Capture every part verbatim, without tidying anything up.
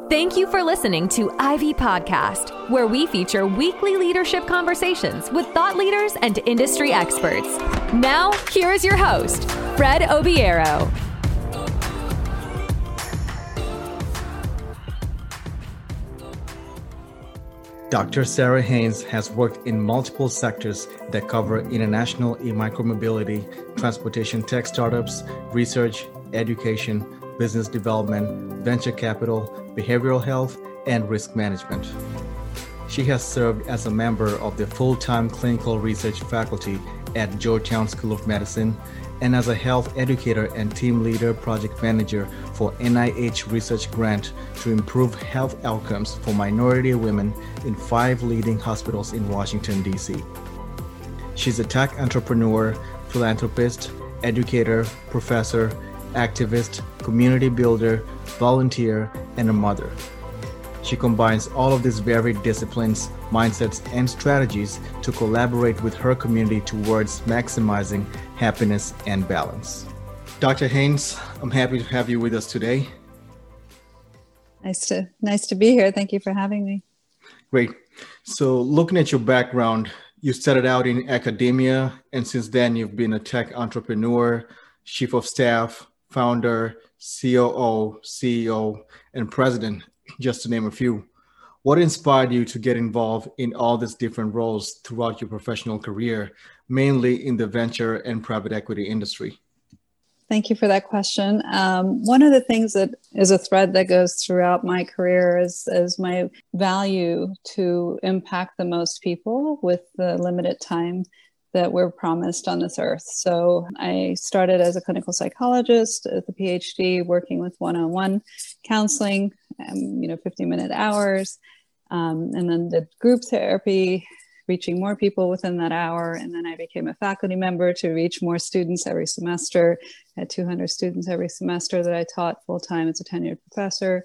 Thank you for listening to Ivy Podcast, where we feature weekly leadership conversations with thought leaders and industry experts. Now, here is your host, Fred Obiero. Doctor Sarah Haynes has worked in multiple sectors that cover international e-micromobility, transportation tech startups, research, education, business development, venture capital, behavioral health, and risk management. She has served as a member of the full-time clinical research faculty at Georgetown School of Medicine and as a health educator and team leader project manager for N I H research grant to improve health outcomes for minority women in five leading hospitals in Washington, D C. She's a tech entrepreneur, philanthropist, educator, professor, activist, community builder, volunteer, and a mother. She combines all of these varied disciplines, mindsets, and strategies to collaborate with her community towards maximizing happiness and balance. Doctor Haynes, I'm happy to have you with us today. Nice to nice to be here. Thank you for having me. Great. So looking at your background, you started out in academia, and since then you've been a tech entrepreneur, chief of staff, founder, C O O, C E O, and president, just to name a few. What inspired you to get involved in all these different roles throughout your professional career, mainly in the venture and private equity industry? Thank you for that question. Um, one of the things that is a thread that goes throughout my career is, is my value to impact the most people with the limited time that we're promised on this earth. So I started as a clinical psychologist at the PhD, working with one-on-one counseling, um, you know, fifty minute hours, um, and then did group therapy, reaching more people within that hour. And then I became a faculty member to reach more students every semester. I had two hundred students every semester that I taught full-time as a tenured professor.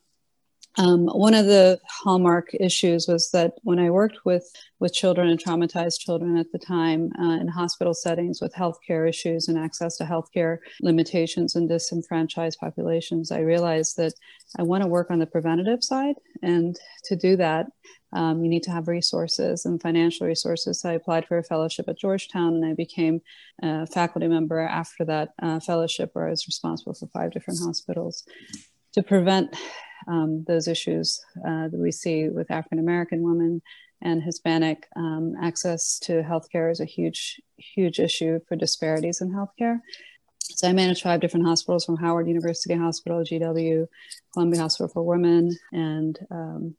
Um, one of the hallmark issues was that when I worked with, with children and traumatized children at the time uh, in hospital settings with healthcare issues and access to healthcare limitations and disenfranchised populations, I realized that I want to work on the preventative side. And to do that, um, you need to have resources and financial resources. So I applied for a fellowship at Georgetown, and I became a faculty member after that uh, fellowship, where I was responsible for five different hospitals to prevent Um, those issues uh, that we see with African American women and Hispanic. Um, access to healthcare is a huge, huge issue for disparities in healthcare. So I manage five different hospitals, from Howard University Hospital, G W, Columbia Hospital for Women, and um,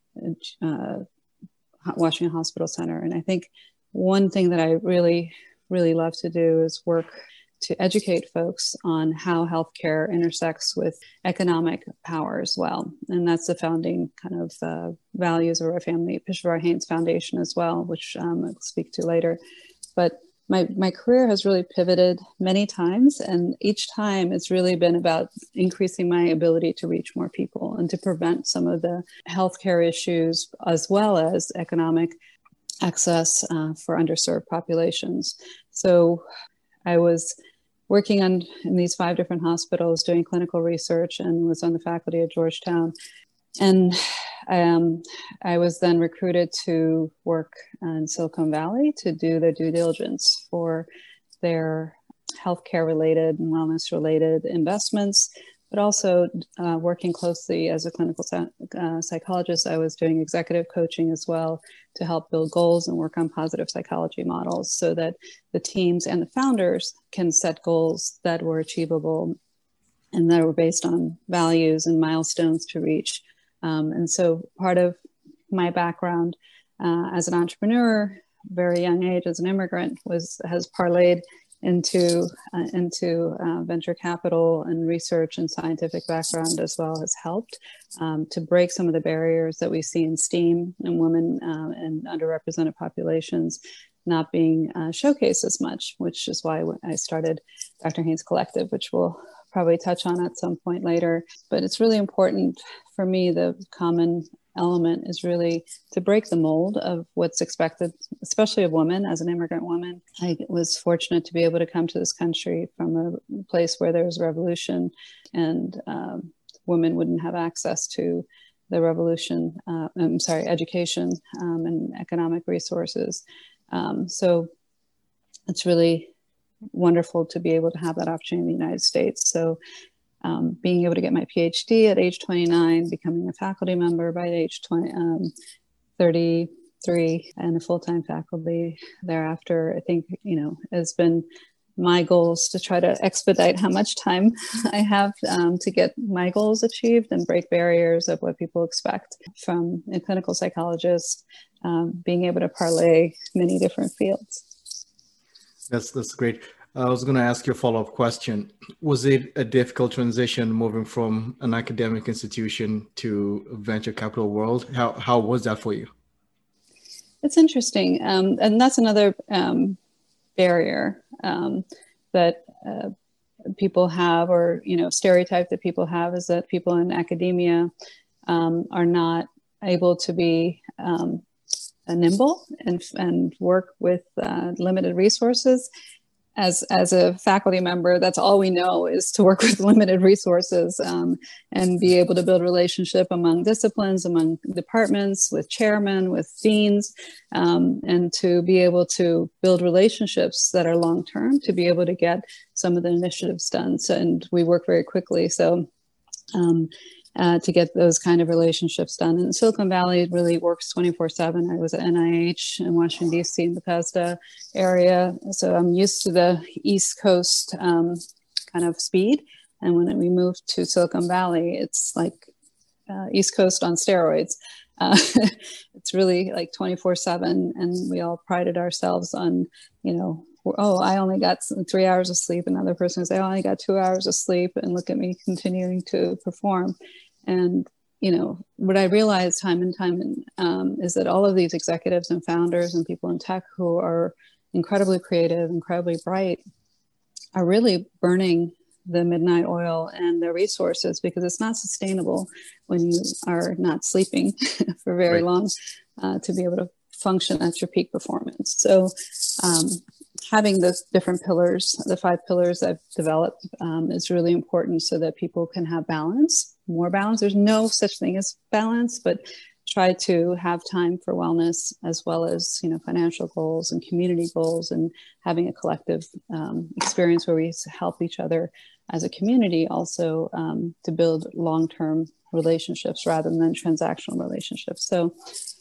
uh, Washington Hospital Center. And I think one thing that I really, really love to do is work to educate folks on how healthcare intersects with economic power as well. And that's the founding kind of uh, values of our family, Peshawar Haynes Foundation as well, which um, I'll speak to later. But my, my career has really pivoted many times, and each time it's really been about increasing my ability to reach more people and to prevent some of the healthcare issues, as well as economic access uh, for underserved populations. So I was working on in these five different hospitals doing clinical research, and was on the faculty at Georgetown. And um, I was then recruited to work in Silicon Valley to do the due diligence for their healthcare related and wellness related investments, but also uh, working closely as a clinical uh, psychologist. I was doing executive coaching as well to help build goals and work on positive psychology models so that the teams and the founders can set goals that were achievable and that were based on values and milestones to reach. Um, and so part of my background uh, as an entrepreneur, very young age as an immigrant, was has parlayed into uh, into uh, venture capital and research and scientific background as well, has helped um, to break some of the barriers that we see in STEAM and women uh, and underrepresented populations not being uh, showcased as much, which is why I started Doctor Haynes Collective, which we'll probably touch on at some point later. But it's really important for me, the common element is really to break the mold of what's expected, especially of women. As an immigrant woman, I was fortunate to be able to come to this country from a place where there was revolution and um, women wouldn't have access to the revolution, uh, I'm sorry, education um, and economic resources. Um, so it's really wonderful to be able to have that opportunity in the United States. So um, being able to get my PhD at age twenty-nine, becoming a faculty member by age twenty, um, thirty-three, and a full-time faculty thereafter, I think, you know, has been my goals to try to expedite how much time I have um, to get my goals achieved and break barriers of what people expect from a clinical psychologist, um, being able to parlay many different fields. That's that's great. I was going to ask you a follow-up question. Was it a difficult transition moving from an academic institution to a venture capital world? How how was that for you? It's interesting. Um, and that's another um, barrier um, that uh, people have, or, you know, stereotype that people have, is that people in academia um, are not able to be um, nimble and, and work with uh, limited resources. As, as a faculty member, that's all we know is to work with limited resources um, and be able to build relationship among disciplines, among departments, with chairmen, with deans, um, and to be able to build relationships that are long-term, to be able to get some of the initiatives done. So, and we work very quickly. So um, Uh, to get those kind of relationships done. And Silicon Valley really works twenty-four seven. I was at N I H in Washington, D C, in Bethesda area. So I'm used to the East Coast um, kind of speed. And when we moved to Silicon Valley, it's like uh, East Coast on steroids. Uh, it's really like twenty-four seven. And we all prided ourselves on, you know, oh, I only got three hours of sleep. Another person would say, oh, I only got two hours of sleep. And look at me continuing to perform. And, you know, what I realized time and time um, is that all of these executives and founders and people in tech who are incredibly creative, incredibly bright, are really burning the midnight oil and their resources, because it's not sustainable when you are not sleeping for very right. long uh, to be able to function at your peak performance. So um, having those different pillars, the five pillars I've developed um, is really important so that people can have balance, more balance. There's no such thing as balance, but try to have time for wellness, as well as, you know, financial goals and community goals, and having a collective um, experience where we help each other as a community also um, to build long-term relationships rather than transactional relationships. So,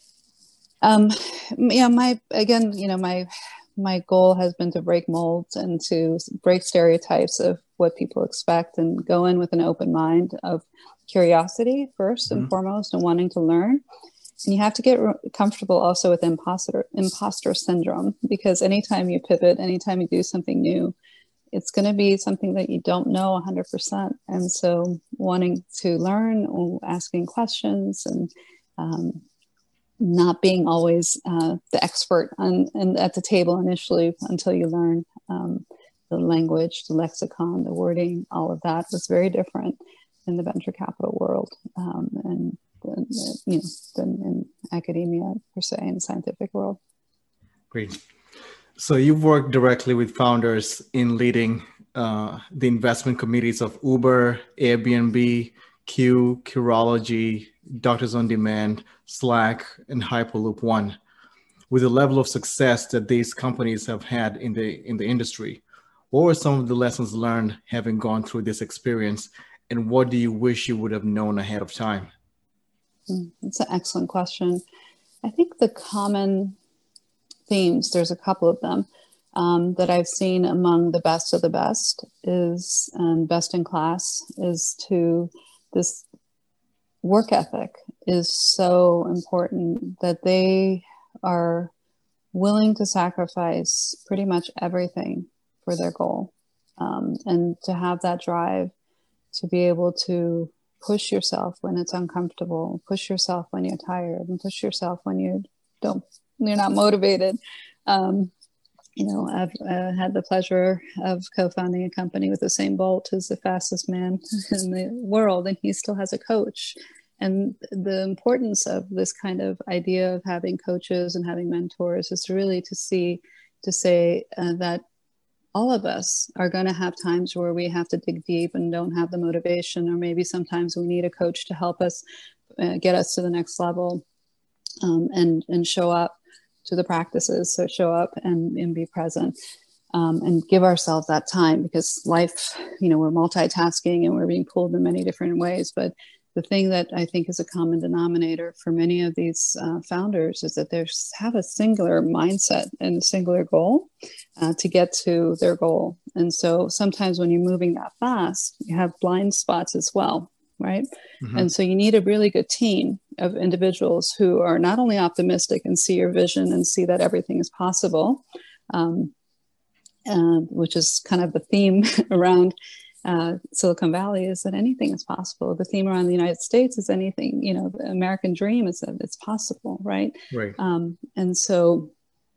um, yeah, my, again, you know, my, my goal has been to break molds and to break stereotypes of what people expect, and go in with an open mind of curiosity first and mm-hmm. foremost, and wanting to learn. And you have to get re- comfortable also with imposter imposter syndrome, because anytime you pivot, anytime you do something new, it's going to be something that you don't know one hundred percent. And so wanting to learn, asking questions, and um, not being always uh, the expert on, and at the table initially until you learn um, the language, the lexicon, the wording, all of that was very different in the venture capital world um, and, and you know, than in academia per se, in the scientific world. Great. So you've worked directly with founders in leading uh, the investment committees of Uber, Airbnb, Q, Curology, Doctors on Demand, Slack, and Hyperloop One. With the level of success that these companies have had in the in the industry, what were some of the lessons learned having gone through this experience, and what do you wish you would have known ahead of time? That's an excellent question. I think the common themes, there's a couple of them, um, that I've seen among the best of the best is, and best in class, is to this work ethic is so important, that they are willing to sacrifice pretty much everything for their goal. Um, and to have that drive to be able to push yourself when it's uncomfortable, push yourself when you're tired, and push yourself when you don't, you're not motivated. Um, you know, I've uh, had the pleasure of co-founding a company with Usain Bolt, who's the fastest man in the world, and he still has a coach. And the importance of this kind of idea of having coaches and having mentors is really to see, to say uh, that all of us are going to have times where we have to dig deep and don't have the motivation, or maybe sometimes we need a coach to help us uh, get us to the next level, um, and and show up to the practices. So show up and, and be present, um, and give ourselves that time, because life, you know, we're multitasking and we're being pulled in many different ways. But the thing that I think is a common denominator for many of these uh, founders is that they have a singular mindset and a singular goal uh, to get to their goal. And so sometimes when you're moving that fast, you have blind spots as well, right? Mm-hmm. And so you need a really good team of individuals who are not only optimistic and see your vision and see that everything is possible, um, uh, which is kind of the theme around Uh, Silicon Valley, is that anything is possible. The theme around the United States is anything, you know, the American dream is that it's possible, right? Right. Um, and so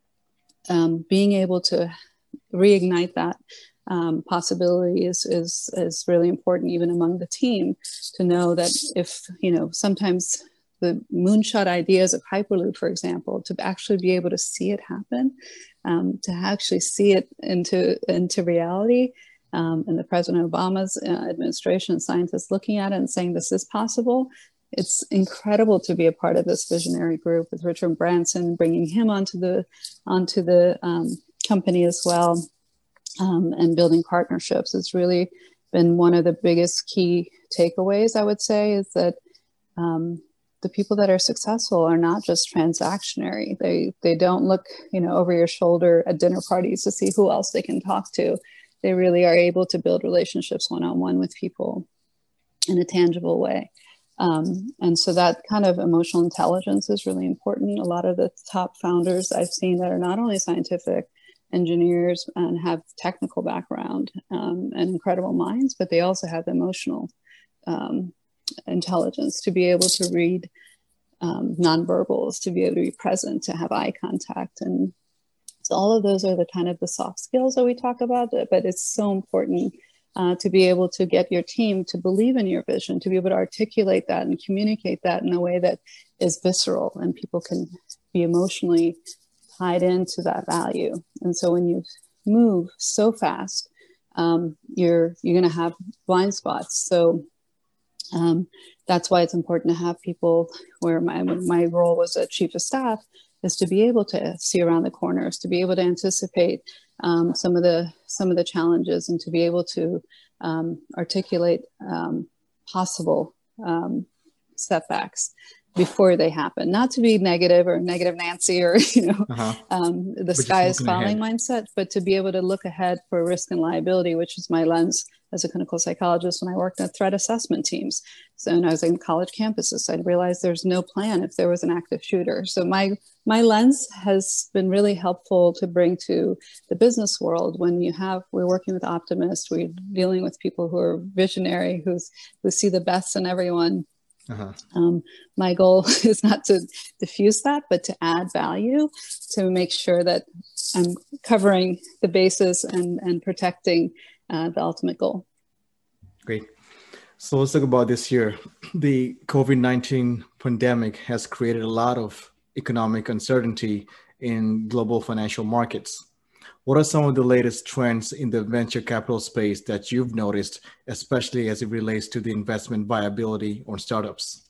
um, being able to reignite that um, possibility is, is, is really important, even among the team, to know that if, you know, sometimes the moonshot ideas of Hyperloop, for example, to actually be able to see it happen, um, to actually see it into, into reality. Um, and the President Obama's uh, administration, scientists looking at it and saying this is possible. It's incredible to be a part of this visionary group with Richard Branson, bringing him onto the onto the um, company as well, um, and building partnerships. It's really been one of the biggest key takeaways, I would say, is that um, the people that are successful are not just transactionary. They they don't look, you know, over your shoulder at dinner parties to see who else they can talk to. They really are able to build relationships one-on-one with people in a tangible way. Um, and so that kind of emotional intelligence is really important. A lot of the top founders I've seen that are not only scientific engineers and have technical background um, and incredible minds, but they also have emotional um, intelligence to be able to read um, nonverbals, to be able to be present, to have eye contact. And so all of those are the kind of the soft skills that we talk about, but it's so important uh, to be able to get your team to believe in your vision, to be able to articulate that and communicate that in a way that is visceral and people can be emotionally tied into that value. And so when you move so fast, um, you're you're going to have blind spots. So um, that's why it's important to have people where my my role was a chief of staff, is to be able to see around the corners, to be able to anticipate um, some of the some of the challenges, and to be able to um, articulate um, possible um, setbacks before they happen. Not to be negative or negative Nancy or, you know, uh-huh. um, the but sky is falling mindset, but to be able to look ahead for risk and liability, which is my lens as a clinical psychologist when I worked at threat assessment teams. So when I was in college campuses, I realized there's no plan if there was an active shooter. So my my lens has been really helpful to bring to the business world. When you have, we're working with optimists, we're dealing with people who are visionary, who's who see the best in everyone. Uh-huh. Um, my goal is not to diffuse that, but to add value, to make sure that I'm covering the bases and, and protecting uh, the ultimate goal. Great. So let's talk about this year. The COVID nineteen pandemic has created a lot of economic uncertainty in global financial markets. What are some of the latest trends in the venture capital space that you've noticed, especially as it relates to the investment viability on startups?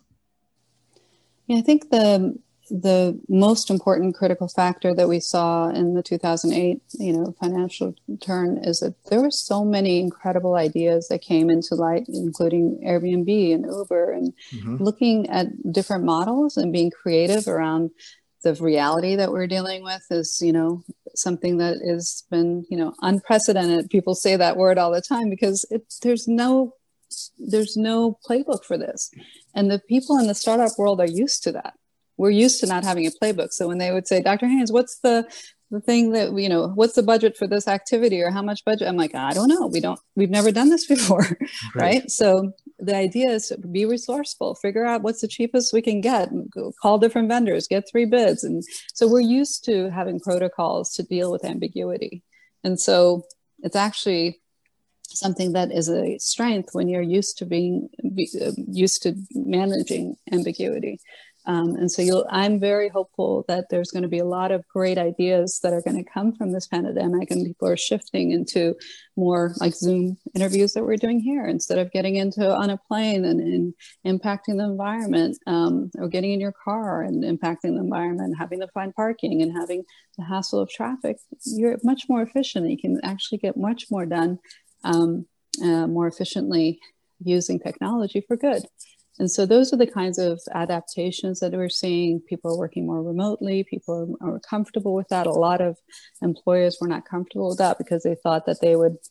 Yeah, I think the the most important critical factor that we saw in the two thousand eight, you know, financial turn is that there were so many incredible ideas that came into light, including Airbnb and Uber, and mm-hmm. looking at different models and being creative around the reality that we're dealing with is, you know, something that has been, you know, unprecedented. People say that word all the time because it's, there's no, there's no playbook for this. And the people in the startup world are used to that. We're used to not having a playbook. So when they would say, Doctor Haynes, what's the, the thing that, you know, what's the budget for this activity or how much budget? I'm like, I don't know. We don't, we've never done this before. Right. right? So the idea is to be resourceful, figure out what's the cheapest we can get, call different vendors, get three bids. And so we're used to having protocols to deal with ambiguity. And so it's actually something that is a strength when you're used to being be, uh, used to managing ambiguity. Um, and so you'll, I'm very hopeful that there's going to be a lot of great ideas that are going to come from this pandemic, and people are shifting into more like Zoom interviews that we're doing here instead of getting into on a plane and, and impacting the environment, um, or getting in your car and impacting the environment, having to find parking and having the hassle of traffic. You're much more efficient. You can actually get much more done um, uh, more efficiently using technology for good. And so those are the kinds of adaptations that we're seeing. People are working more remotely. People are, are comfortable with that. A lot of employers were not comfortable with that because they thought that they would,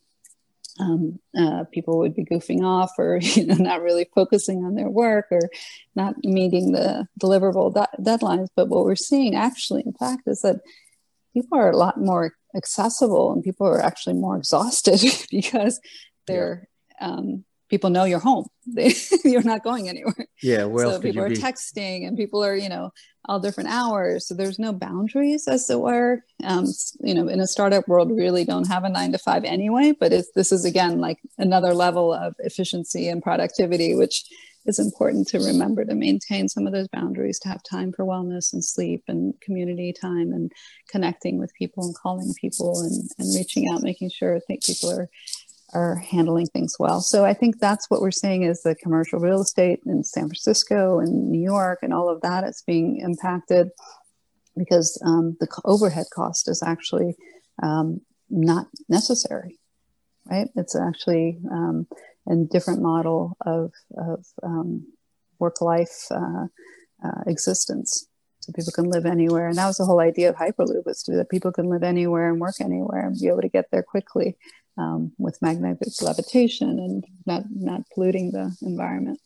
um, uh, people would be goofing off or you know not really focusing on their work or not meeting the deliverable de- deadlines. But what we're seeing actually, in fact, is that people are a lot more accessible and people are actually more exhausted because they're yeah. um, people know you're home. They, you're not going anywhere. Yeah. Where so people are be? texting and people are, you know, all different hours. So there's no boundaries as it were. Um, you know, in a startup world, we really don't have a nine to five anyway, but it's, this is again, like another level of efficiency and productivity, which is important to remember to maintain some of those boundaries, to have time for wellness and sleep and community time and connecting with people and calling people and, and reaching out, making sure I think people are are handling things well. So I think that's what we're seeing is the commercial real estate in San Francisco and New York and all of that is being impacted because um, the overhead cost is actually um, not necessary, right? It's actually um, a different model of, of um, work-life uh, uh, existence. So people can live anywhere. And that was the whole idea of Hyperloop, was to that people can live anywhere and work anywhere and be able to get there quickly. Um, with magnetic levitation and not, not polluting the environment.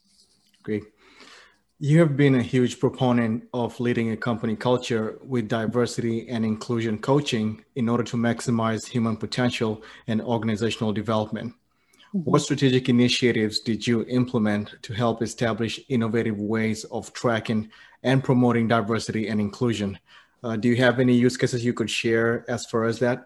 Great. You have been a huge proponent of leading a company culture with diversity and inclusion coaching in order to maximize human potential and organizational development. Mm-hmm. What strategic initiatives did you implement to help establish innovative ways of tracking and promoting diversity and inclusion? Uh, do you have any use cases you could share as far as that?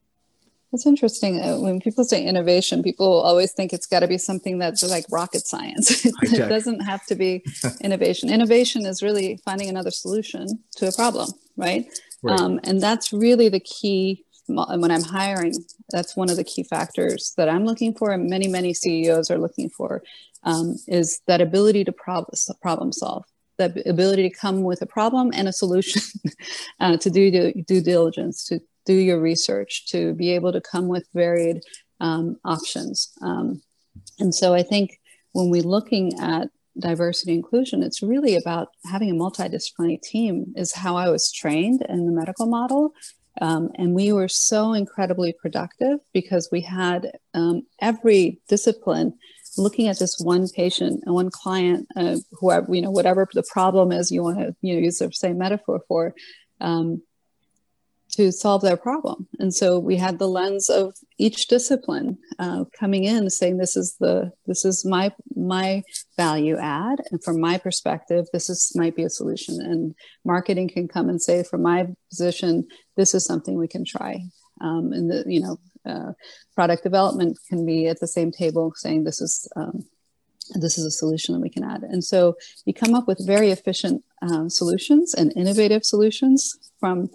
It's interesting. Uh, when people say innovation, people always think it's got to be something that's like rocket science. It doesn't have to be innovation. Innovation is really finding another solution to a problem, right? right. Um, and that's really the key. When I'm hiring, that's one of the key factors that I'm looking for, and many, many C E Os are looking for, um, is that ability to prob- problem solve, that ability to come with a problem and a solution, uh, to do due, due diligence, to do your research, to be able to come with varied um, options. Um, and so I think when we're looking at diversity inclusion, it's really about having a multidisciplinary team is how I was trained in the medical model. Um, and we were so incredibly productive because we had um, every discipline looking at this one patient and one client, uh, whoever, you know, whatever the problem is you want to, you know, use the same metaphor for, um, to solve their problem. And so we had the lens of each discipline uh, coming in saying, this is the, this is my, my value add. And from my perspective, this is, might be a solution. And marketing can come and say, from my position, this is something we can try. Um, and the, you know, uh, product development can be at the same table saying, this is, um, this is a solution that we can add. And so you come up with very efficient um, solutions and innovative solutions from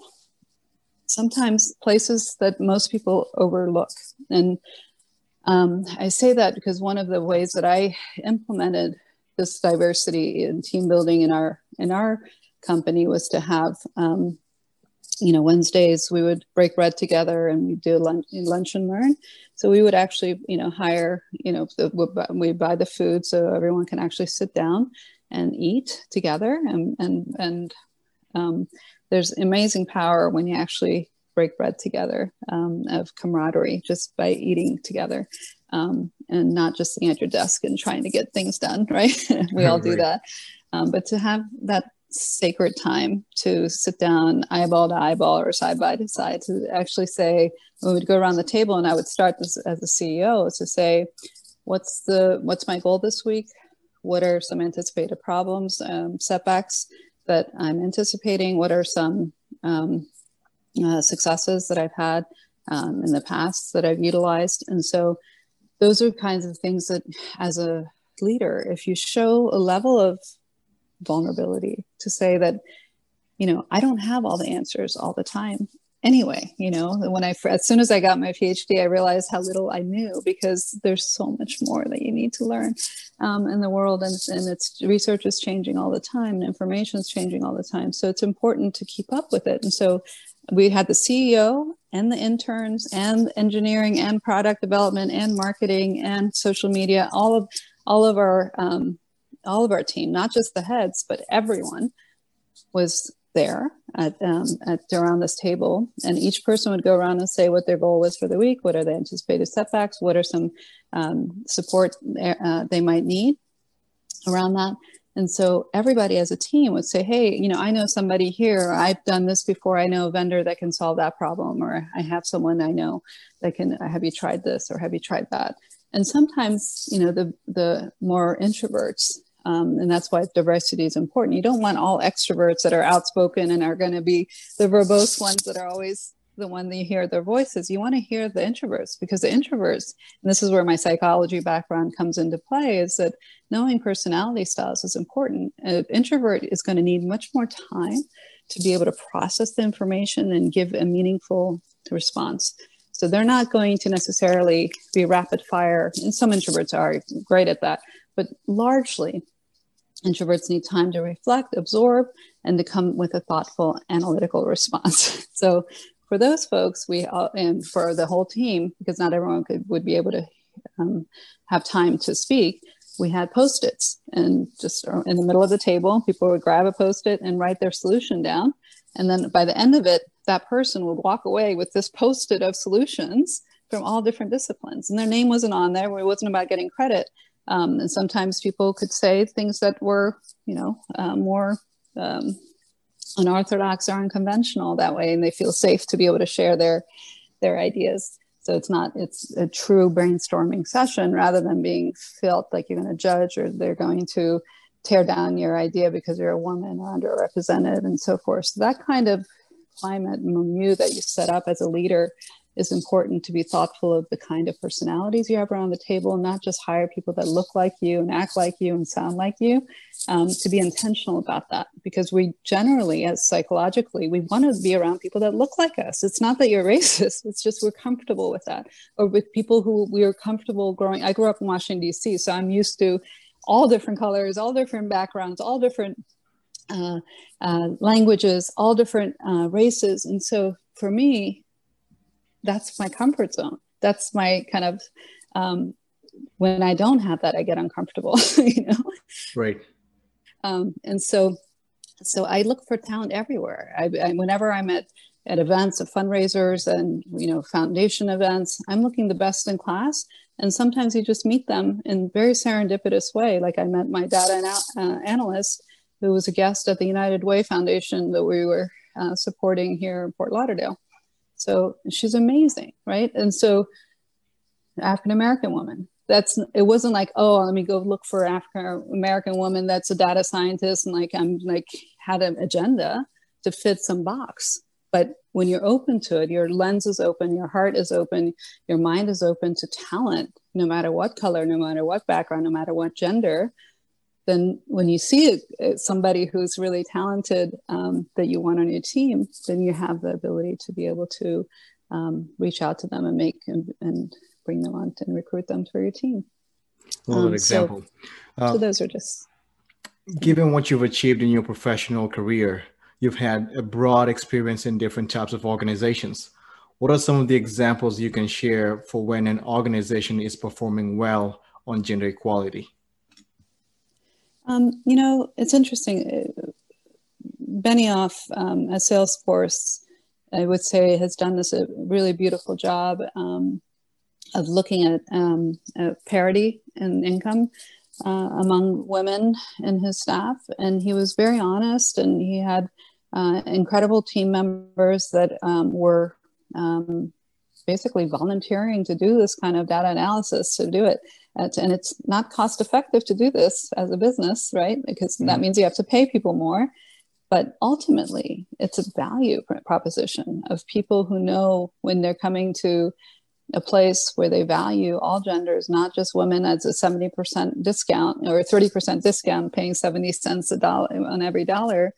sometimes places that most people overlook. And um, I say that because one of the ways that I implemented this diversity in team building in our in our company was to have, um, you know, Wednesdays we would break bread together and we do lunch, lunch and learn. So we would actually, you know, hire, you know, the, we buy the food so everyone can actually sit down and eat together and and and um, there's amazing power when you actually break bread together, um, of camaraderie just by eating together, um, and not just sitting at your desk and trying to get things done, right? We all do that. Um, but to have that sacred time to sit down eyeball to eyeball or side by side to actually say, we would go around the table and I would start this as a C E O is to say, what's the, what's my goal this week? What are some anticipated problems, um, setbacks that I'm anticipating? What are some um, uh, successes that I've had um, in the past that I've utilized? And so those are kinds of things that as a leader, if you show a level of vulnerability to say that, you know, I don't have all the answers all the time. Anyway, you know, when I, as soon as I got my PhD, I realized how little I knew, because there's so much more that you need to learn um, in the world. And, and it's research is changing all the time, and information is changing all the time. So it's important to keep up with it. And so we had the C E O and the interns and engineering and product development and marketing and social media, all of, all of our, um, all of our team, not just the heads, but everyone was there at, um, at around this table, and each person would go around and say what their goal was for the week. What are the anticipated setbacks? What are some um, support uh, they might need around that? And so everybody as a team would say, hey, you know, I know somebody here, I've done this before, I know a vendor that can solve that problem, or I have someone I know that can, have you tried this, or have you tried that? And sometimes, you know, the the more introverts, Um, and that's why diversity is important. You don't want all extroverts that are outspoken and are going to be the verbose ones that are always the one that you hear their voices. You want to hear the introverts, because the introverts, and this is where my psychology background comes into play, is that knowing personality styles is important. An introvert is going to need much more time to be able to process the information and give a meaningful response. So they're not going to necessarily be rapid fire, and some introverts are great at that, but largely introverts need time to reflect, absorb, and to come with a thoughtful analytical response. So for those folks, we all, and for the whole team, because not everyone could, would be able to um, have time to speak, we had Post-its, and just in the middle of the table, people would grab a Post-it and write their solution down. And then by the end of it, that person would walk away with this Post-it of solutions from all different disciplines. And their name wasn't on there. It wasn't about getting credit. Um, and sometimes people could say things that were, you know, uh, more um, unorthodox or unconventional that way, and they feel safe to be able to share their their ideas. So it's not, it's a true brainstorming session, rather than being felt like you're going to judge, or they're going to tear down your idea because you're a woman or underrepresented and so forth. So that kind of climate milieu that you set up as a leader is important, to be thoughtful of the kind of personalities you have around the table, not just hire people that look like you and act like you and sound like you, um, to be intentional about that. Because we generally, as psychologically, we want to be around people that look like us. It's not that you're racist, it's just we're comfortable with that. Or with people who we are comfortable growing. I grew up in Washington, D C, so I'm used to all different colors, all different backgrounds, all different uh, uh, languages, all different uh, races. And so for me, that's my comfort zone. That's my kind of, um, when I don't have that, I get uncomfortable, you know? Right. Um, and so, so I look for talent everywhere. I, I, whenever I'm at, at events of fundraisers and, you know, foundation events, I'm looking the best in class. And sometimes you just meet them in very serendipitous way. Like I met my data ana- uh, analyst, who was a guest at the United Way Foundation that we were uh, supporting here in Fort Lauderdale. So she's amazing, right? And so African-American woman, that's, it wasn't like, oh, let me go look for African-American woman that's a data scientist and like, I'm like, had an agenda to fit some box. But when you're open to it, your lens is open, your heart is open, your mind is open to talent, no matter what color, no matter what background, no matter what gender, then when you see it, somebody who's really talented um, that you want on your team, then you have the ability to be able to um, reach out to them and make and, and bring them on to, and recruit them for your team. Well, um, an example. So, uh, so those are just. Given what you've achieved in your professional career, you've had a broad experience in different types of organizations. What are some of the examples you can share for when an organization is performing well on gender equality? Um, you know, it's interesting. Benioff um, at Salesforce, I would say, has done this a really beautiful job um, of looking at, um, at parity in income uh, among women in his staff. And he was very honest, and he had uh, incredible team members that um, were um, basically volunteering to do this kind of data analysis, to do it. And it's not cost effective to do this as a business, right? Because mm-hmm. that means you have to pay people more. But ultimately, it's a value proposition of people who know when they're coming to a place where they value all genders, not just women, as a seventy percent discount or thirty percent discount, paying seventy cents a dollar on every dollar,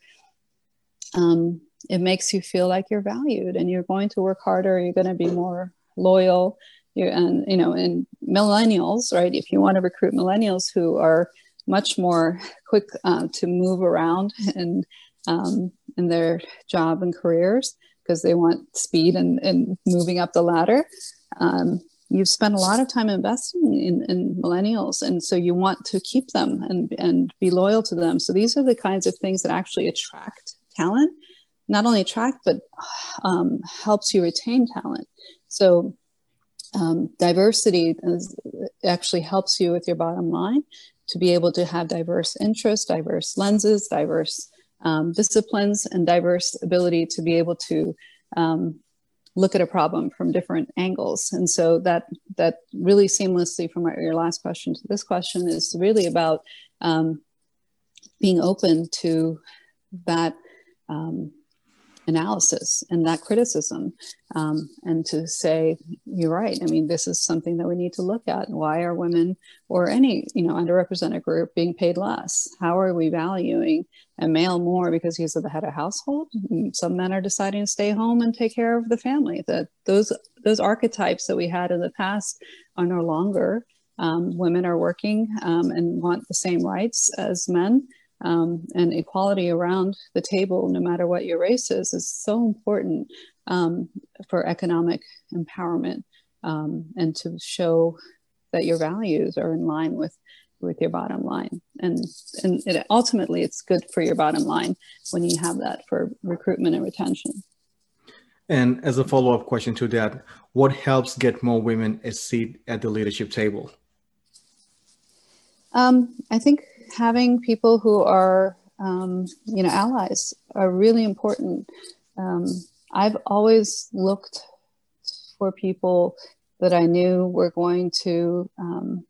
um, it makes you feel like you're valued and you're going to work harder. You're going to be more loyal. You're, and, you know, and millennials, right? If you want to recruit millennials who are much more quick uh, to move around and um, in their job and careers, because they want speed and, and moving up the ladder. Um, you've spent a lot of time investing in, in millennials. And so you want to keep them and, and be loyal to them. So these are the kinds of things that actually attract talent, not only attract, but um, helps you retain talent. So um, diversity is, actually helps you with your bottom line to be able to have diverse interests, diverse lenses, diverse um, disciplines, and diverse ability to be able to um, look at a problem from different angles. And so that that really seamlessly from our, your last question to this question is really about um, being open to that um, analysis and that criticism, um, and to say, you're right. I mean, this is something that we need to look at. Why are women or any, you know, underrepresented group being paid less? How are we valuing a male more because he's the head of household? Some men are deciding to stay home and take care of the family. That those those archetypes that we had in the past are no longer. Um, women are working um, and want the same rights as men. Um, and equality around the table, no matter what your race is, is so important um, for economic empowerment, um, and to show that your values are in line with, with your bottom line. And, and it, ultimately, it's good for your bottom line when you have that for recruitment and retention. And as a follow-up question to that, what helps get more women a seat at the leadership table? Um, I think having people who are, um, you know, allies are really important. Um, I've always looked for people that I knew were going to um,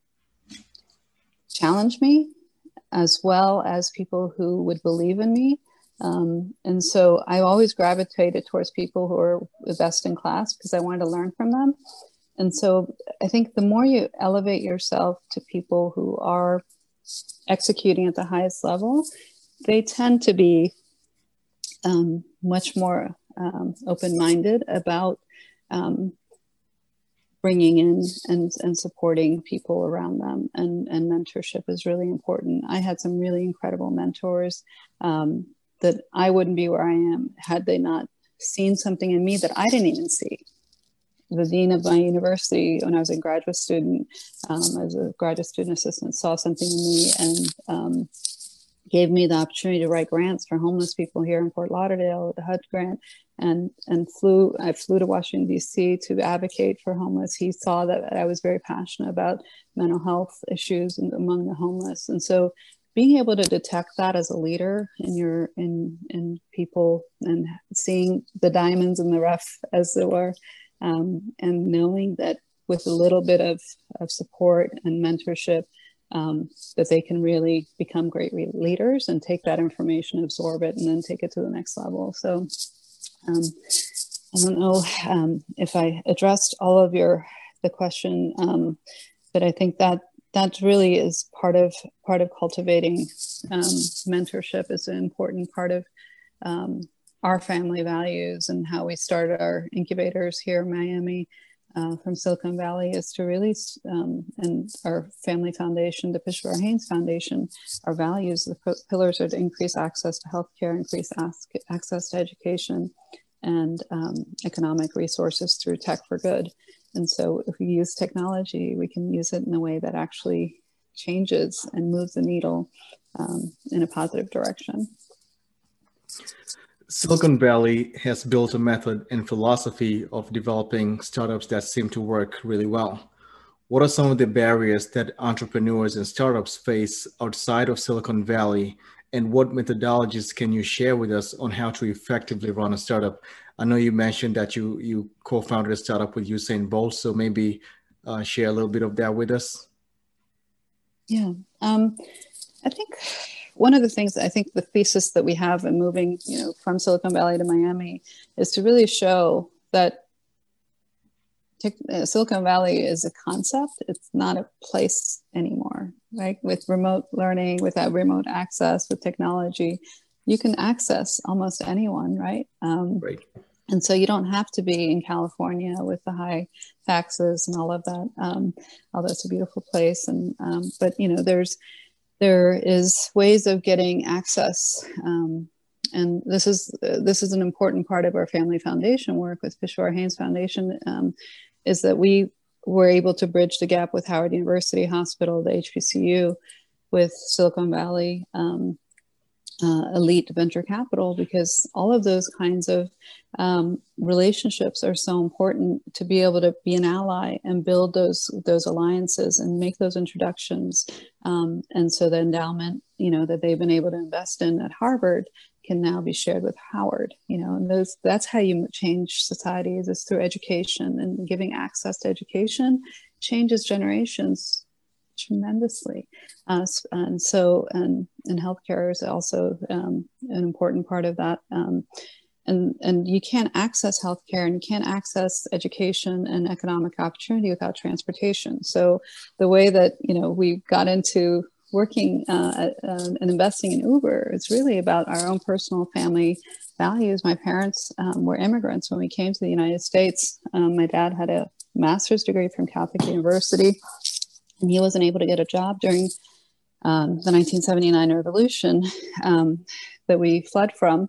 challenge me, as well as people who would believe in me. Um, and so I always gravitated towards people who are the best in class because I wanted to learn from them. And so I think the more you elevate yourself to people who are executing at the highest level, they tend to be um, much more um, open-minded about um, bringing in and, and supporting people around them. And, and mentorship is really important. I had some really incredible mentors um, that I wouldn't be where I am had they not seen something in me that I didn't even see. The dean of my university, when I was a graduate student, um, as a graduate student assistant, saw something in me and um, gave me the opportunity to write grants for homeless people here in Fort Lauderdale, the H U D grant, and and flew. I flew to Washington, D C to advocate for homeless. He saw that I was very passionate about mental health issues among the homeless, and so being able to detect that as a leader in your in in people and seeing the diamonds in the rough, as it were. Um, and knowing that with a little bit of, of support and mentorship, um, that they can really become great re- leaders and take that information, absorb it, and then take it to the next level. So um, I don't know um, if I addressed all of your the question, um, but I think that that really is part of part of cultivating um, mentorship. Is an important part of um, our family values and how we started our incubators here in Miami uh, from Silicon Valley is to really, um, and our family foundation, the Bishop R. Haynes Foundation, our values, the p- pillars are to increase access to healthcare, increase as- access to education, and um, economic resources through tech for good. And so if we use technology, we can use it in a way that actually changes and moves the needle um, in a positive direction. Silicon Valley has built a method and philosophy of developing startups that seem to work really well. What are some of the barriers that entrepreneurs and startups face outside of Silicon Valley, and what methodologies can you share with us on how to effectively run a startup? I know you mentioned that you you co-founded a startup with Usain Bolt, so maybe uh, share a little bit of that with us. Yeah, um, I think one of the things, I think the thesis that we have in moving, you know, from Silicon Valley to Miami is to really show that tech, Silicon Valley is a concept. It's not a place anymore, right? With remote learning, with that remote access, with technology, you can access almost anyone, right? Um, right. And so you don't have to be in California with the high taxes and all of that, um, although it's a beautiful place. And um, but you know, there's there is ways of getting access, um, and this is uh, this is an important part of our Family Foundation work with Peshawar Haynes Foundation, um, is that we were able to bridge the gap with Howard University Hospital, the H B C U, with Silicon Valley. Um, Uh, elite venture capital, because all of those kinds of um, relationships are so important to be able to be an ally and build those those alliances and make those introductions. Um, and so the endowment, you know, that they've been able to invest in at Harvard can now be shared with Howard. You know, and those that's how you change societies, is through education, and giving access to education changes generations tremendously. Uh, and so, and, and healthcare is also um, an important part of that. Um, and, and you can't access healthcare and you can't access education and economic opportunity without transportation. So the way that, you know, we got into working uh, uh, and investing in Uber, it's really about our own personal family values. My parents um, were immigrants when we came to the United States. Um, my dad had a master's degree from Catholic University, and he wasn't able to get a job during um, the nineteen seventy-nine revolution um, that we fled from.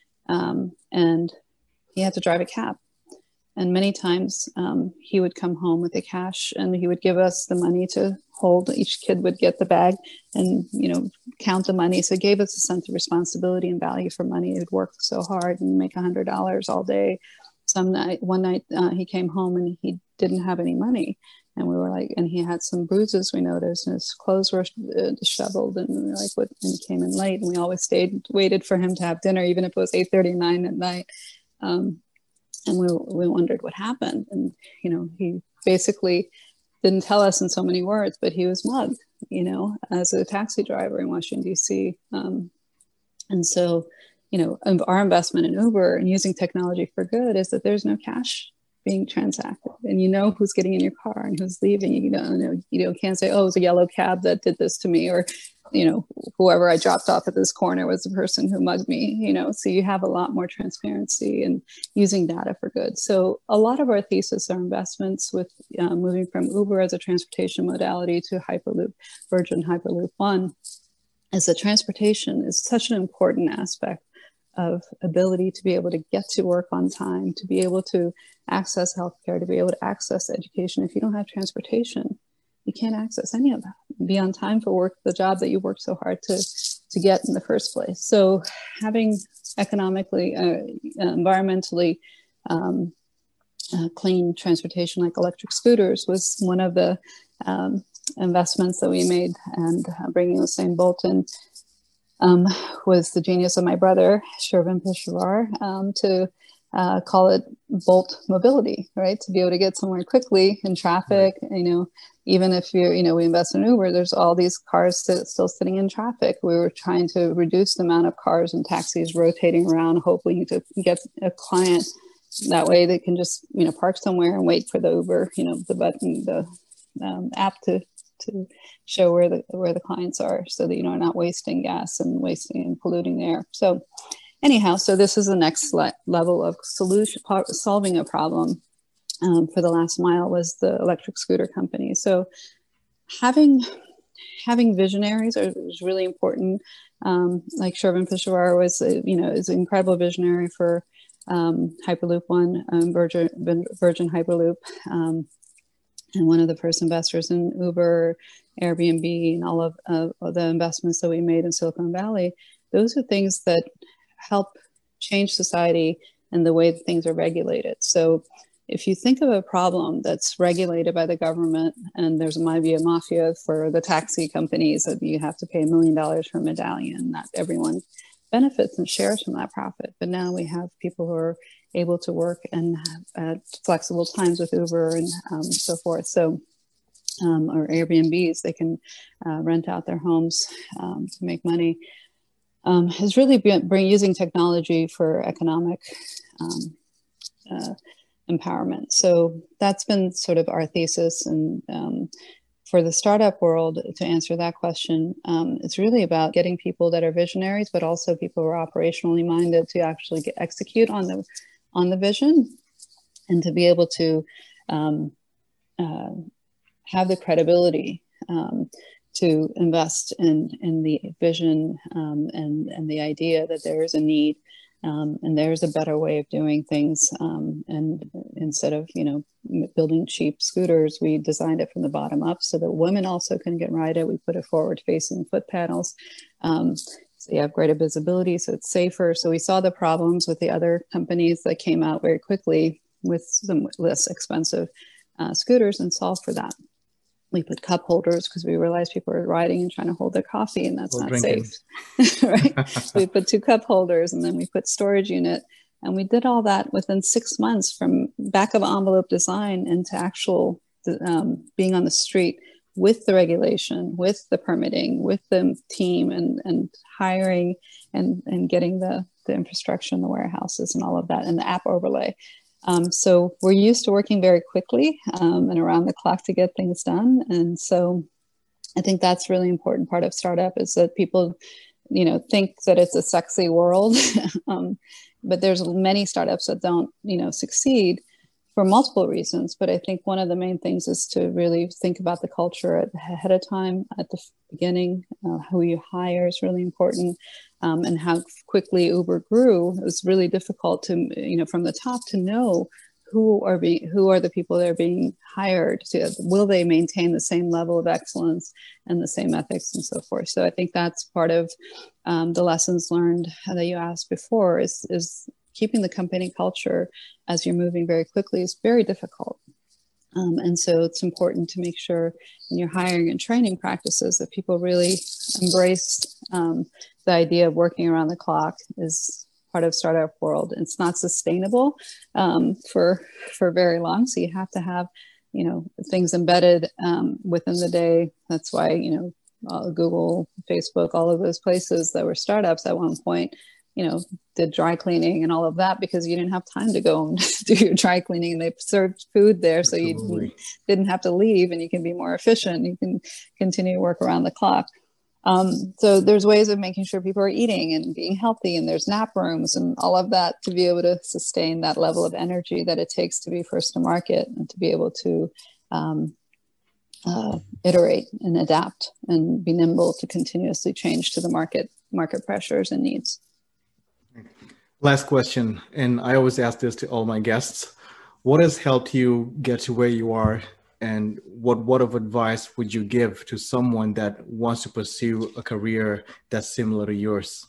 Um, and he had to drive a cab. And many times um, he would come home with the cash, and he would give us the money to hold. Each kid would get the bag and, you know, count the money. So it gave us a sense of responsibility and value for money. He'd work so hard and make one hundred dollars all day. Some night, one night uh, he came home and he didn't have any money. And we were like, and he had some bruises, we noticed, and his clothes were uh, disheveled. And we were like, what? And he came in late, and we always stayed, waited for him to have dinner, even if it was eight thirty, nine at night. Um, and we we wondered what happened. And, you know, he basically didn't tell us in so many words, but he was mugged, you know, as a taxi driver in Washington, D C. Um, and so, you know, our investment in Uber and using technology for good is that there's no cash being transacted, and you know who's getting in your car and who's leaving. You don't know, you know, can't say, oh, it was a yellow cab that did this to me, or, you know, whoever I dropped off at this corner was the person who mugged me, you know. So you have a lot more transparency and using data for good. So a lot of our thesis are investments with uh, moving from Uber as a transportation modality to Hyperloop, Virgin Hyperloop One, as the transportation is such an important aspect of ability to be able to get to work on time, to be able to access healthcare, to be able to access education. If you don't have transportation, you can't access any of that. Be on time for work, the job that you worked so hard to, to get in the first place. So having economically, uh, environmentally um, uh, clean transportation like electric scooters was one of the um, investments that we made. And uh, bringing Usain Bolt in Um, was the genius of my brother, Shervin Peshawar, um, to uh, call it Bolt mobility, right? To be able to get somewhere quickly in traffic. Right. You know, even if you're, you know, we invest in Uber, there's all these cars st- still sitting in traffic. We were trying to reduce the amount of cars and taxis rotating around, hoping to get a client. That way they can just, you know, park somewhere and wait for the Uber, you know, the button, the um, app to to show where the where the clients are, so that, you know, not wasting gas and wasting and polluting the air. So anyhow, so this is the next le- level of solution, solving a problem um, for the last mile was the electric scooter company. So having having visionaries are, is really important. Um, like Shervin Peshawar was, a, you know, is an incredible visionary for um, Hyperloop One, um, Virgin, Virgin Hyperloop. Um, and one of the first investors in Uber, Airbnb, and all of, uh, of the investments that we made in Silicon Valley. Those are things that help change society and the way that things are regulated. So if you think of a problem that's regulated by the government, and there's might be a mafia for the taxi companies that you have to pay a million dollars for a medallion, not everyone benefits and shares from that profit. But now we have people who are able to work and at flexible times with Uber and um, so forth. So, um, or Airbnbs, they can uh, rent out their homes um, to make money. Um, has really been bring using technology for economic um, uh, empowerment. So that's been sort of our thesis. And um, for the startup world, to answer that question, um, it's really about getting people that are visionaries, but also people who are operationally minded to actually get, execute on the on the vision, and to be able to um, uh, have the credibility um, to invest in in the vision um, and and the idea that there is a need um, and there's a better way of doing things. Um, and instead of you know building cheap scooters, we designed it from the bottom up so that women also can get ride it. We put a forward-facing foot panels. Um, So you have greater visibility, so it's safer. So we saw the problems with the other companies that came out very quickly with some less expensive uh, scooters and solved for that. We put cup holders because we realized people were riding and trying to hold their coffee, and that's or not drinking. safe. Right? So we put two cup holders, and then we put storage unit. And we did all that within six months from back of envelope design into actual um, being on the street with the regulation, with the permitting, with the team, and, and hiring and, and getting the, the infrastructure in the warehouses and all of that, and the app overlay. Um, so we're used to working very quickly um, and around the clock to get things done. And so I think that's really important part of startup is that people, you know, think that it's a sexy world, um, but there's many startups that don't, you know, succeed for multiple reasons. But I think one of the main things is to really think about the culture at, ahead of time, at the beginning. Uh, who you hire is really important, um, and how quickly Uber grew. It was really difficult to, you know, from the top to know who are being, who are the people that are being hired. To, will they maintain the same level of excellence and the same ethics and so forth? So I think that's part of um, the lessons learned that you asked before. Is is keeping the company culture as you're moving very quickly is very difficult. Um, and so it's important to make sure in your hiring and training practices that people really embrace um, the idea of working around the clock is part of startup world. It's not sustainable um, for, for very long. So you have to have, you know, things embedded um, within the day. That's why, you know, uh, Google, Facebook, all of those places that were startups at one point, you know, did dry cleaning and all of that because you didn't have time to go and do your dry cleaning, and they served food there. Absolutely. So you didn't have to leave, and you can be more efficient. You can continue to work around the clock. Um, so there's ways of making sure people are eating and being healthy, and there's nap rooms and all of that to be able to sustain that level of energy that it takes to be first to market and to be able to um, uh, iterate and adapt and be nimble to continuously change to the market, market pressures and needs. Last question, and I always ask this to all my guests. What has helped you get to where you are, and what word of advice would you give to someone that wants to pursue a career that's similar to yours?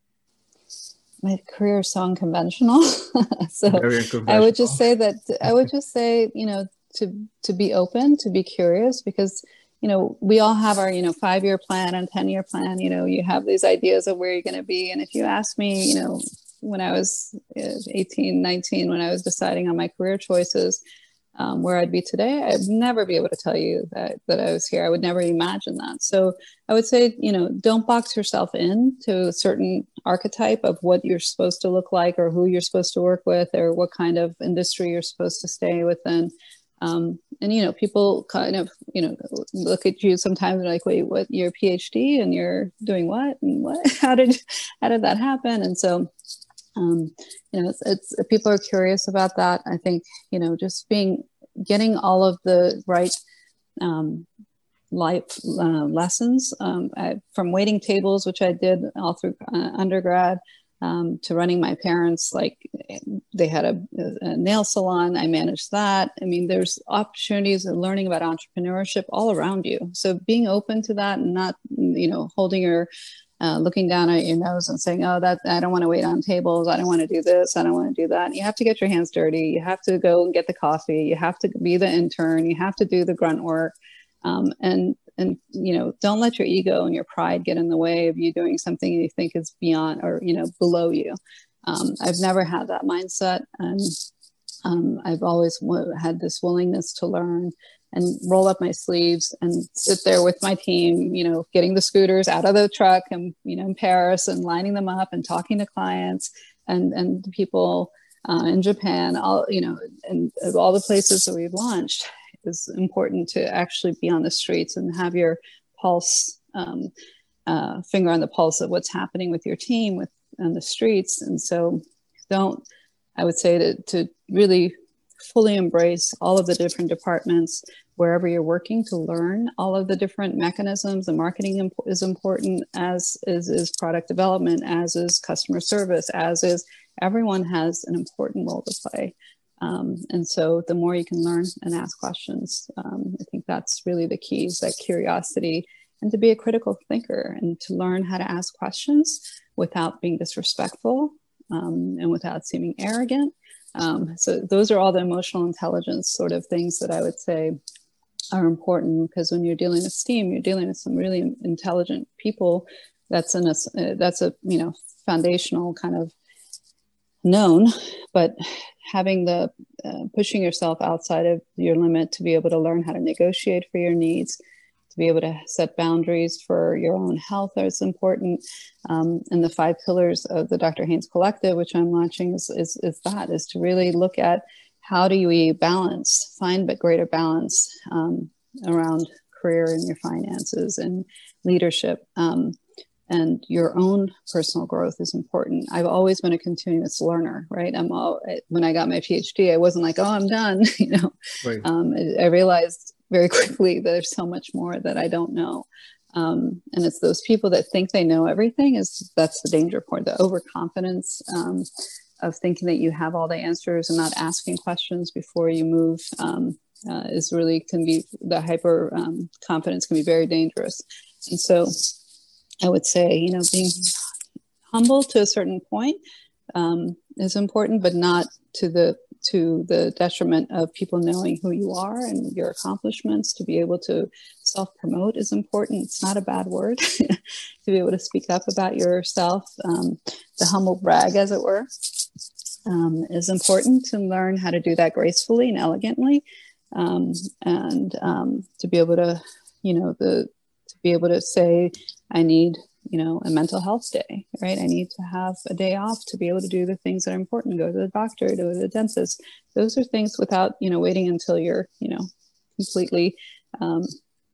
My career is so unconventional. So Very unconventional. I would just say that, I would just say, you know, to, to be open, to be curious, because you know, we all have our, you know, five-year plan and ten-year plan. You know, you have these ideas of where you're going to be. And if you ask me, you know, when I was eighteen, nineteen, when I was deciding on my career choices, um, where I'd be today, I'd never be able to tell you that, that I was here. I would never imagine that. So I would say, you know, don't box yourself in to a certain archetype of what you're supposed to look like or who you're supposed to work with or what kind of industry you're supposed to stay within. Um, and, you know, people kind of, you know, look at you sometimes and like, wait, what, you're a PhD and you're doing what? And what, how did, how did that happen? And so, um, you know, it's, it's, people are curious about that. I think, you know, just being, getting all of the right, um, life uh, lessons, um, I, from waiting tables, which I did all through uh, undergrad, Um, to running my parents, like they had a, a nail salon. I managed that. I mean, there's opportunities and learning about entrepreneurship all around you. So being open to that and not, you know, holding your, uh, looking down at your nose and saying, oh, that I don't want to wait on tables. I don't want to do this. I don't want to do that. And you have to get your hands dirty. You have to go and get the coffee. You have to be the intern. You have to do the grunt work. Um, and And, you know, don't let your ego and your pride get in the way of you doing something you think is beyond or, you know, below you. Um, I've never had that mindset. And um, I've always w- had this willingness to learn and roll up my sleeves and sit there with my team, you know, getting the scooters out of the truck and, you know, in Paris and lining them up and talking to clients and, and people uh, in Japan, all, you know, and all the places that we've launched, it's important to actually be on the streets and have your pulse, um, uh, finger on the pulse of what's happening with your team with on the streets. And so don't, I would say to, to really fully embrace all of the different departments wherever you're working, to learn all of the different mechanisms. The marketing imp- is important, as is, is product development, as is customer service, as is everyone has an important role to play. Um, and so the more you can learn and ask questions, um, I think that's really the key, is that curiosity and to be a critical thinker and to learn how to ask questions without being disrespectful um, and without seeming arrogant. Um, so those are all the emotional intelligence sort of things that I would say are important, because when you're dealing with STEAM, you're dealing with some really intelligent people. That's in a, uh, that's a, you know, foundational kind of known, but having the uh, pushing yourself outside of your limit to be able to learn how to negotiate for your needs, to be able to set boundaries for your own health is important. Um, and the five pillars of the Doctor Haynes Collective, which I'm launching, is, is, is that, is to really look at how do we balance, find but greater balance um, around career and your finances and leadership. Um, and your own personal growth is important. I've always been a continuous learner, right? I'm all, when I got my PhD, I wasn't like, oh, I'm done. you know, right. um, I, I realized very quickly that there's so much more that I don't know. Um, and it's those people that think they know everything, is that's the danger point, the overconfidence um, of thinking that you have all the answers and not asking questions before you move um, uh, is really, can be, the hyper um, confidence can be very dangerous. And so I would say, you know, being humble to a certain point um, is important, but not to the to the detriment of people knowing who you are and your accomplishments. To be able to self-promote is important. It's not a bad word to be able to speak up about yourself. Um, the humble brag, as it were, um, is important, to learn how to do that gracefully and elegantly. Um, and um, to be able to, you know, the to be able to say, I need, you know, a mental health day, right? I need to have a day off to be able to do the things that are important, go to the doctor, go to the dentist. Those are things without, you know, waiting until you're, you know, completely um,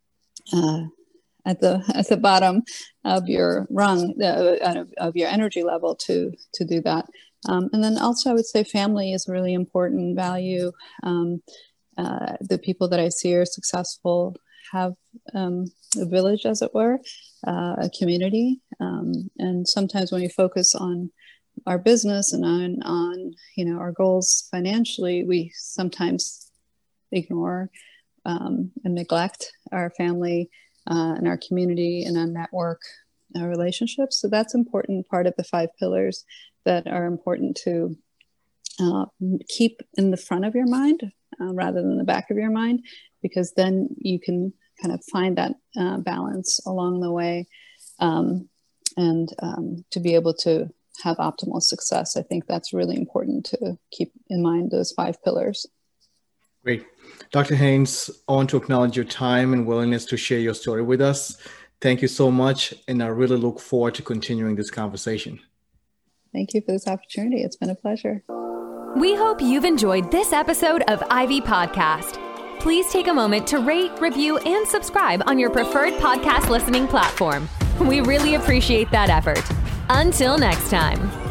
uh, at the at the bottom of your rung, uh, of, of your energy level to to do that. Um, and then also I would say family is a really important value. Um, uh, the people that I see are successful have um, a village, as it were, uh, a community. Um, and sometimes when we focus on our business and on, on, you know, our goals financially, we sometimes ignore um, and neglect our family uh, and our community and our network, our relationships. So that's important part of the five pillars that are important to uh, keep in the front of your mind uh, rather than the back of your mind, because then you can kind of find that uh, balance along the way um, and um, to be able to have optimal success. I think that's really important to keep in mind, those five pillars. Great. Doctor Haynes, I want to acknowledge your time and willingness to share your story with us. Thank you so much. And I really look forward to continuing this conversation. Thank you for this opportunity. It's been a pleasure. We hope you've enjoyed this episode of Ivy Podcast. Please take a moment to rate, review, and subscribe on your preferred podcast listening platform. We really appreciate that effort. Until next time.